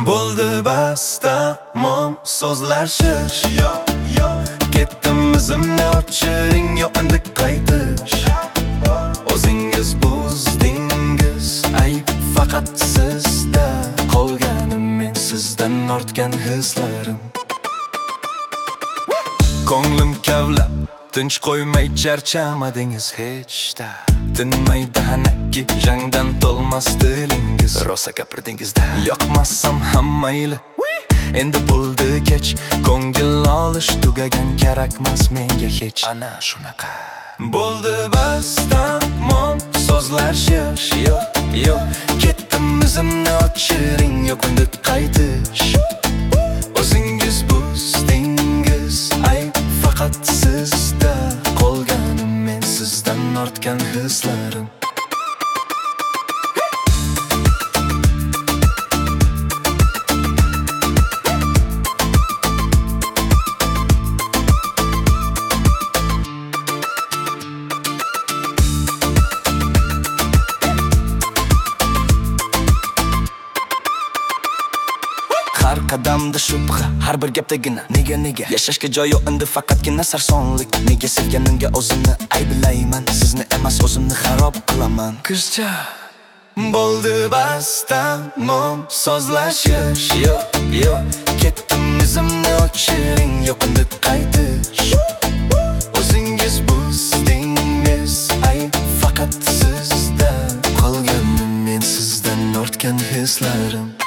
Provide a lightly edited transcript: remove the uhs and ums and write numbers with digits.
Bo'ldi bas, tamom, so'zlashish Ketdim, izimni o'chiring, yo'q endi qaytish O'zingiz buzdingiz, ayb faqat sizda Qolganim men sizdan ortgan hislarim Ko'nglim kavlab, tinch qo'ymay charchamadingiz hech-da Tinmay dahanaki, jangdan to'lmas dilingiz Rosa gapirdingiz-da Yoqmasam ham mayli Endi bo'ldi kech, ko'ngil olish tugagan kerakmas menga hech Ana shunaqa Bo'ldi bas, tamom, so'zlashish Yo'q, ketdim, izimni o'chiring, yo'q endi qaytish O'zingiz buzdingiz, ayb faqat sizda Qolganim men sizdan ortgan hislarim Har qadamda shubha, har bir gapdagina Nega Yashashga joy yo'q endi faqatgina sarsonlik Nega sevganimga o'zimni ayblayman Sizni emas o'zimni xarob qilaman Qizcha Bo'ldi bas, tamom, so'zlashish Yo'q, ketdim, izimni o'chiring, yo'q endi qaytish O'zingiz buzdingiz, ayb faqat sizda Qolganim men sizdan ortgan hislarim